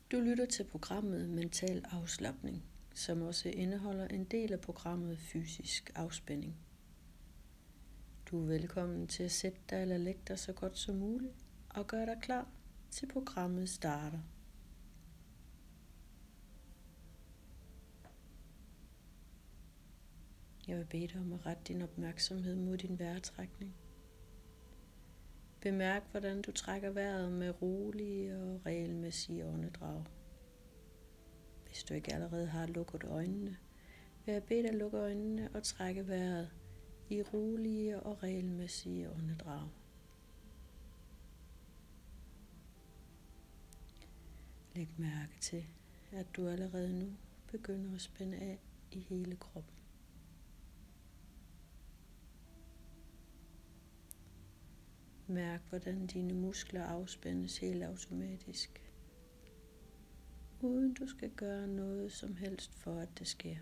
Du lytter til programmet Mental Afslapning, som også indeholder en del af programmet Fysisk Afspænding. Du er velkommen til at sætte dig eller lægge dig så godt som muligt og gøre dig klar til programmet starter. Jeg vil bede dig om at rette din opmærksomhed mod din vejrtrækning. Bemærk, hvordan du trækker vejret med rolige og regelmæssige åndedrag. Hvis du ikke allerede har lukket øjnene, vil jeg bede dig lukke øjnene og trække vejret i rolige og regelmæssige åndedrag. Læg mærke til, at du allerede nu begynder at spænde af i hele kroppen. Mærk, hvordan dine muskler afspændes helt automatisk, uden du skal gøre noget som helst for, at det sker.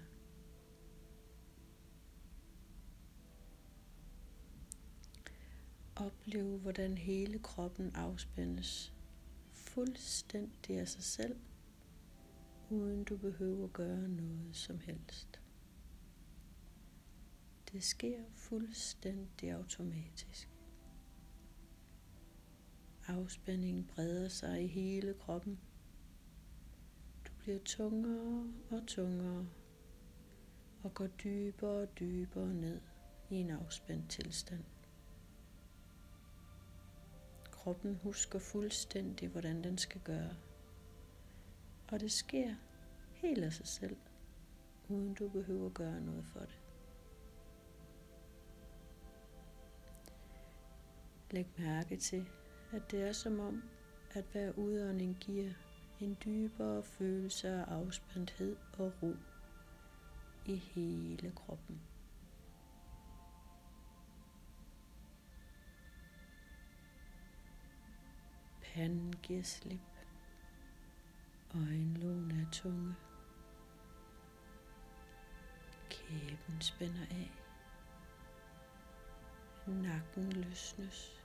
Oplev, hvordan hele kroppen afspændes fuldstændig af sig selv, uden du behøver at gøre noget som helst. Det sker fuldstændig automatisk. Afspændingen breder sig i hele kroppen. Du bliver tungere og tungere og går dybere og dybere ned i en afspændt tilstand. Kroppen husker fuldstændig, hvordan den skal gøre. Og det sker helt af sig selv, uden du behøver at gøre noget for det. Læg mærke til, at det er som om, at hver udånding giver en dybere følelse af afspændthed og ro i hele kroppen. Panden giver slip, øjenlågene er tunge, kæben spænder af, nakken løsnes,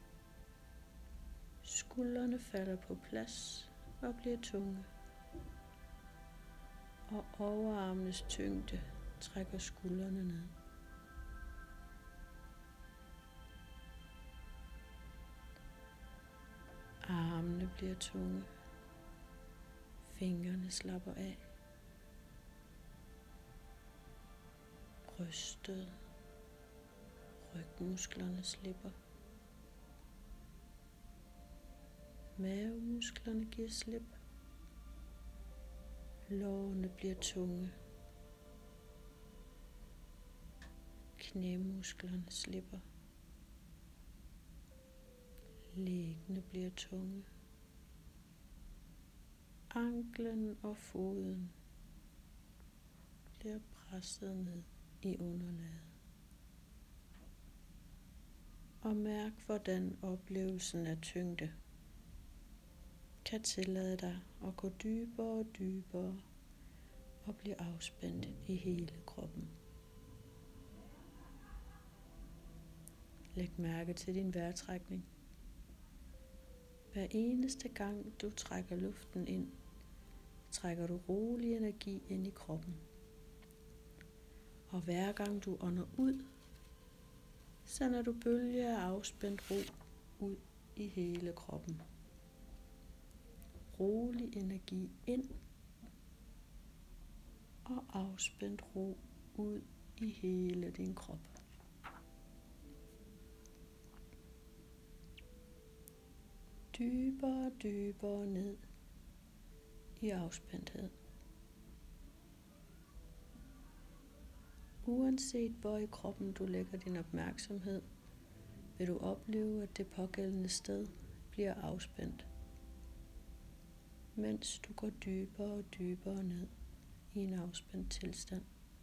skuldrene falder på plads og bliver tunge, og overarmenes tyngde trækker skuldrene ned. Armene bliver tunge, fingrene slapper af, brystet, rygmusklerne slipper, mavemusklerne giver slip, lårene bliver tunge, knæmusklerne slipper, læggene bliver tunge, anklen og foden bliver presset ned i underlaget. Og mærk, hvordan oplevelsen af tyngde kan tillade dig at gå dybere og dybere og blive afspændt i hele kroppen. Læg mærke til din vejrtrækning. Hver eneste gang du trækker luften ind, trækker du rolig energi ind i kroppen. Og hver gang du ånder ud, sender du bølger af afspændt ro ud i hele kroppen. Rolig energi ind og afspændt ro ud i hele din krop. Dybere og dybere ned i afspændthed. Uanset hvor i kroppen du lægger din opmærksomhed, vil du opleve, at det pågældende sted bliver afspændt, mens du går dybere og dybere ned i en afspændt tilstand.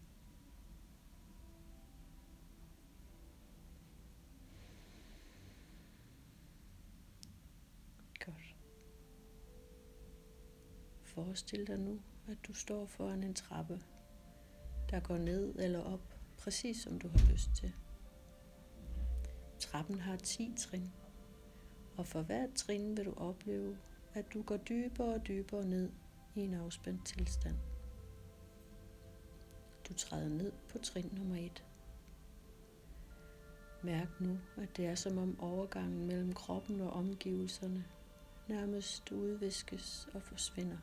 Godt. Forestil dig nu, at du står foran en trappe, der går ned eller op, præcis som du har lyst til. Trappen har 10 trin, og for hvert trin vil du opleve, at du går dybere og dybere ned i en afspændt tilstand. Du træder ned på trin nummer 1. Mærk nu, at det er som om overgangen mellem kroppen og omgivelserne nærmest udviskes og forsvinder.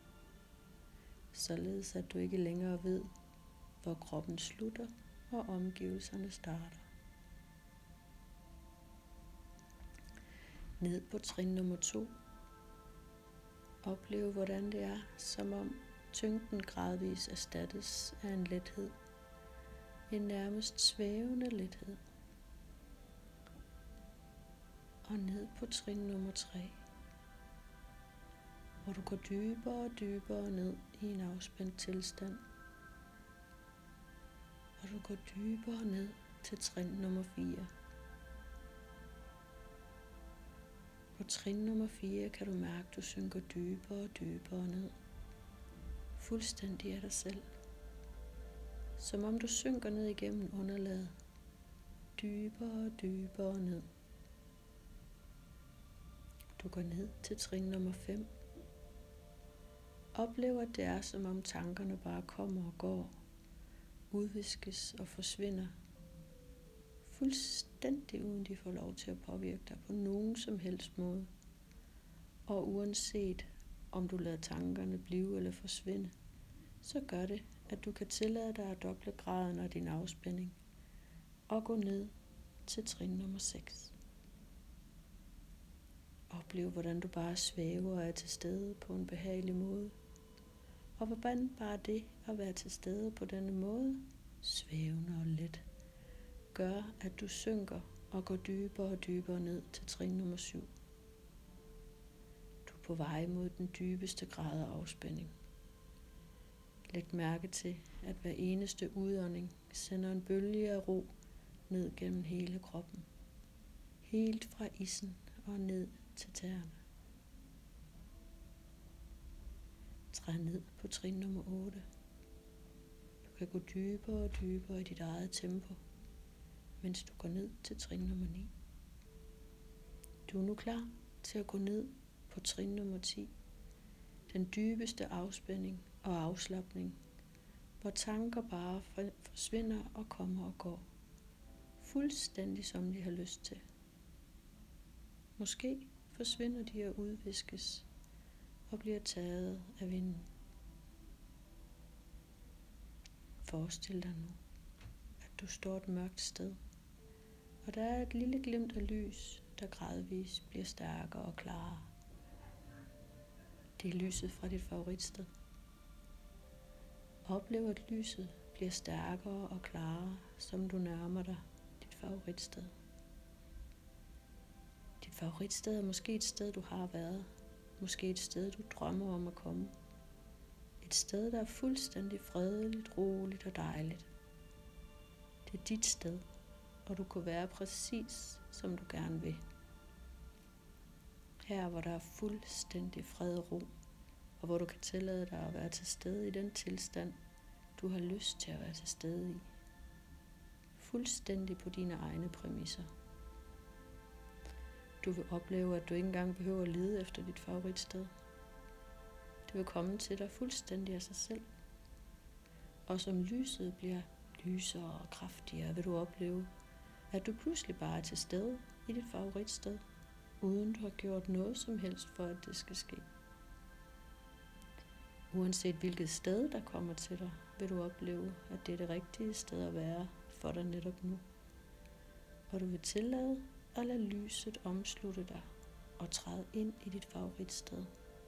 Således at du ikke længere ved, hvor kroppen slutter og omgivelserne starter. Ned på trin nummer 2. Oplev, hvordan det er, som om tyngden gradvis erstattes af en lethed. En nærmest svævende lethed. Og ned på trin nummer 3. Hvor du går dybere og dybere ned i en afspændt tilstand. Og du går dybere ned til trin nummer 4. På trin nummer 4 kan du mærke, at du synker dybere og dybere ned. Fuldstændig af dig selv. Som om du synker ned igennem underlaget. Dybere og dybere ned. Du går ned til trin nummer 5. Oplev, at det er som om tankerne bare kommer og går. Udviskes og forsvinder. Fuldstændig uden de får lov til at påvirke dig på nogen som helst måde. Og uanset om du lader tankerne blive eller forsvinde, så gør det, at du kan tillade dig at doble graden af din afspænding og gå ned til trin nummer 6. Oplev, hvordan du bare svæver og er til stede på en behagelig måde. Og hvordan bare det at være til stede på denne måde, svævende og let, gør, at du synker og går dybere og dybere ned til trin nummer 7. Du er på vej mod den dybeste grad af afspænding. Læg mærke til, at hver eneste udånding sender en bølge af ro ned gennem hele kroppen. Helt fra issen og ned til tæerne. Træd ned på trin nummer 8. Du kan gå dybere og dybere i dit eget tempo, mens du går ned til trin nummer 9. Du er nu klar til at gå ned på trin nummer 10. Den dybeste afspænding og afslapning, hvor tanker bare forsvinder og kommer og går. Fuldstændig som de har lyst til. Måske forsvinder de og udviskes og bliver taget af vinden. Forestil dig nu, at du står et mørkt sted, og der er et lille glimt af lys, der gradvist bliver stærkere og klarere. Det er lyset fra dit favoritsted. Oplev, at lyset bliver stærkere og klarere, som du nærmer dig dit favoritsted. Dit favoritsted er måske et sted, du har været. Måske et sted, du drømmer om at komme. Et sted, der er fuldstændig fredeligt, roligt og dejligt. Det er dit sted, og du kan være præcis, som du gerne vil. Her, hvor der er fuldstændig fred og ro, og hvor du kan tillade dig at være til stede i den tilstand, du har lyst til at være til stede i. Fuldstændig på dine egne præmisser. Du vil opleve, at du ikke engang behøver at lede efter dit favoritsted. Det vil komme til dig fuldstændig af sig selv. Og som lyset bliver lysere og kraftigere, vil du opleve, at du pludselig bare er til stede i dit favoritsted, uden du har gjort noget som helst for, at det skal ske. Uanset hvilket sted, der kommer til dig, vil du opleve, at det er det rigtige sted at være for dig netop nu. Og du vil tillade at lade lyset omslutte dig og træde ind i dit favoritsted.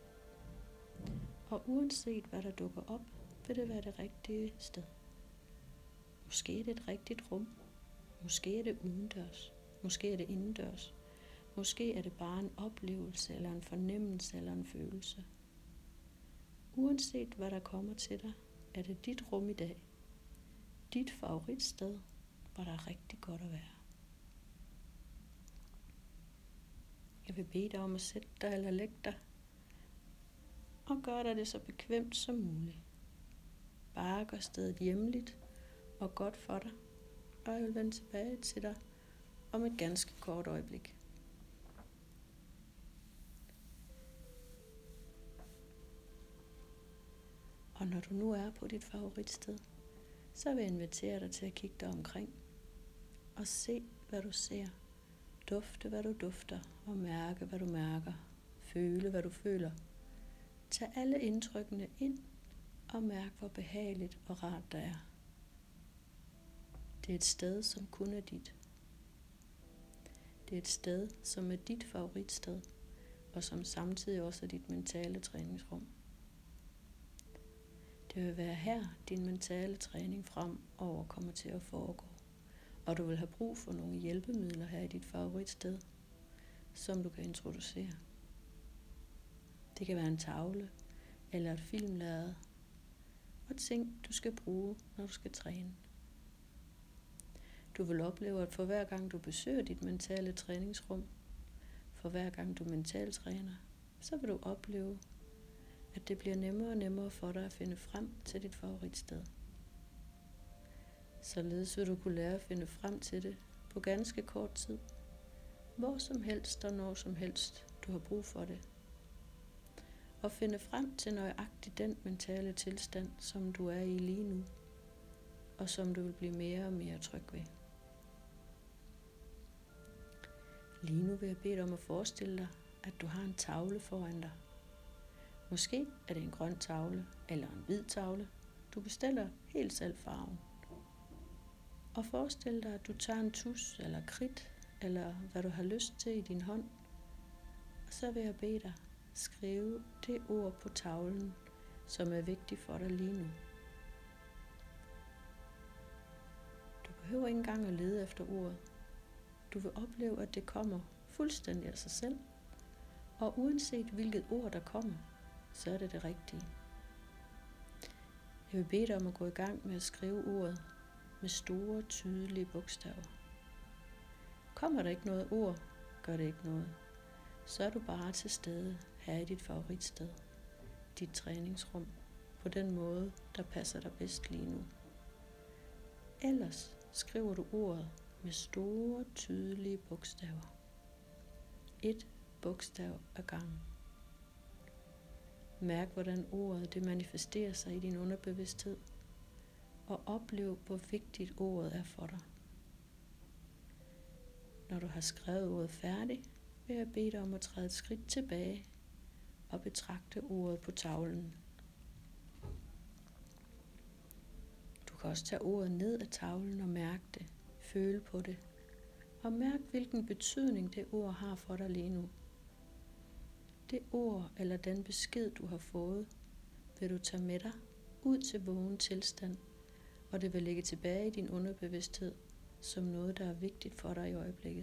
Og uanset hvad der dukker op, vil det være det rigtige sted. Måske er det et rigtigt rum. Måske er det udendørs. Måske er det indendørs. Måske er det bare en oplevelse, eller en fornemmelse, eller en følelse. Uanset hvad der kommer til dig, er det dit rum i dag. Dit favoritsted, hvor der er rigtig godt at være. Jeg vil bede dig om at sætte dig eller lægge dig, og gør dig det så bekvemt som muligt. Bare gør stedet hjemligt og godt for dig, og jeg vil vende tilbage til dig om et ganske kort øjeblik. Og når du nu er på dit favoritsted, så vil jeg invitere dig til at kigge dig omkring og se, hvad du ser. Dufte, hvad du dufter, og mærke, hvad du mærker. Føle, hvad du føler. Tag alle indtrykkene ind og mærk, hvor behageligt og rart det er. Det er et sted, som kun er dit. Det er et sted, som er dit favoritsted, og som samtidig også er dit mentale træningsrum. Det vil være her, din mentale træning fremover kommer til at foregå, og du vil have brug for nogle hjælpemidler her i dit favoritsted, som du kan introducere. Det kan være en tavle eller et filmlærred, og ting, du skal bruge, når du skal træne. Du vil opleve, at for hver gang du besøger dit mentale træningsrum, for hver gang du mentalt træner, så vil du opleve, at det bliver nemmere og nemmere for dig at finde frem til dit favoritsted. Således vil du kunne lære at finde frem til det på ganske kort tid, hvor som helst og når som helst du har brug for det. Og finde frem til nøjagtigt den mentale tilstand, som du er i lige nu, og som du vil blive mere og mere tryg ved. Lige nu vil jeg bede dig om at forestille dig, at du har en tavle foran dig. Måske er det en grøn tavle eller en hvid tavle. Du bestemmer helt selv farven. Og forestil dig, at du tager en tus eller kridt, eller hvad du har lyst til i din hånd. Og så vil jeg bede dig skrive det ord på tavlen, som er vigtigt for dig lige nu. Du behøver ikke engang at lede efter ordet. Du vil opleve, at det kommer fuldstændig af sig selv. Og uanset hvilket ord der kommer, så er det det rigtige. Jeg vil bede dig om at gå i gang med at skrive ordet med store, tydelige bogstaver. Kommer der ikke noget ord, gør det ikke noget. Så er du bare til stede her i dit favoritsted, dit træningsrum, på den måde, der passer dig bedst lige nu. Ellers skriver du ordet med store, tydelige bogstaver. Et bogstav ad gangen. Mærk, hvordan ordet det manifesterer sig i din underbevidsthed, og oplev, hvor vigtigt ordet er for dig. Når du har skrevet ordet færdigt, vil jeg bede dig om at træde et skridt tilbage og betragte ordet på tavlen. Du kan også tage ordet ned af tavlen og mærke det, føle på det, og mærk, hvilken betydning det ord har for dig lige nu. Det ord eller den besked, du har fået, vil du tage med dig ud til vågen tilstand, og det vil ligge tilbage i din underbevidsthed som noget, der er vigtigt for dig i øjeblikket.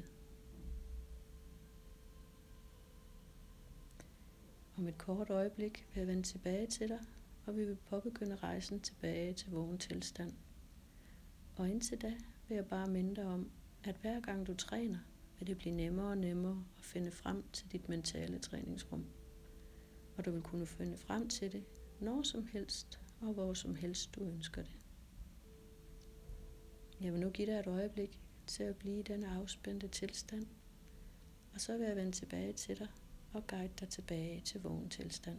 Om et kort øjeblik vil jeg vende tilbage til dig, og vi vil påbegynde rejsen tilbage til vågen tilstand. Og indtil da vil jeg bare minde dig om, at hver gang du træner, vil det blive nemmere og nemmere at finde frem til dit mentale træningsrum. Og du vil kunne finde frem til det, når som helst og hvor som helst du ønsker det. Jeg vil nu give dig et øjeblik til at blive i denne afspændte tilstand, og så vil jeg vende tilbage til dig og guide dig tilbage til vågen tilstand.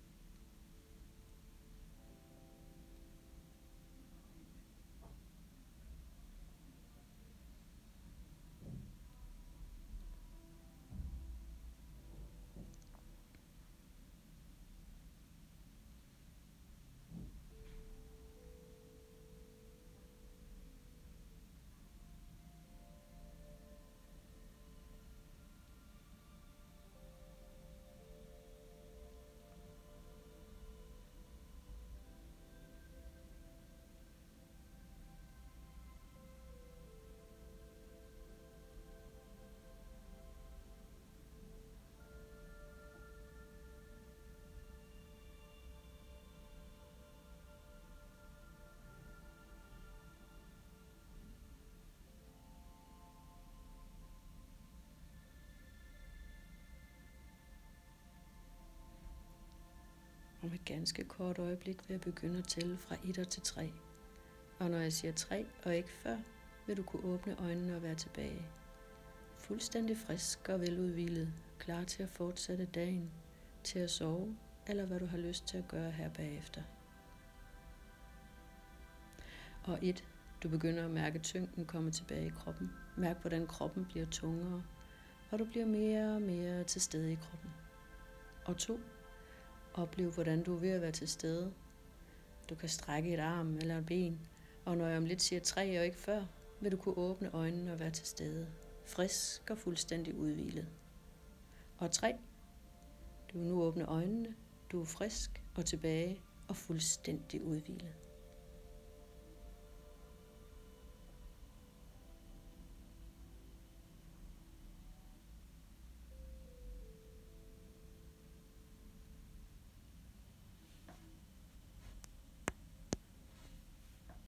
Om et ganske kort øjeblik vil jeg begynde at tælle fra 1 til 3. Og når jeg siger 3 og ikke før, vil du kunne åbne øjnene og være tilbage. Fuldstændig frisk og veludhvilet, klar til at fortsætte dagen, til at sove, eller hvad du har lyst til at gøre her bagefter. Og 1. Du begynder at mærke tyngden komme tilbage i kroppen. Mærk, hvordan kroppen bliver tungere, og du bliver mere og mere til stede i kroppen. Og 2. Oplev, hvordan du er ved at være til stede. Du kan strække et arm eller et ben, og når jeg om lidt siger 3 og ikke før, vil du kunne åbne øjnene og være til stede. Frisk og fuldstændig udhvilet. Og 3. Du vil nu åbne øjnene. Du er frisk og tilbage og fuldstændig udhvilet.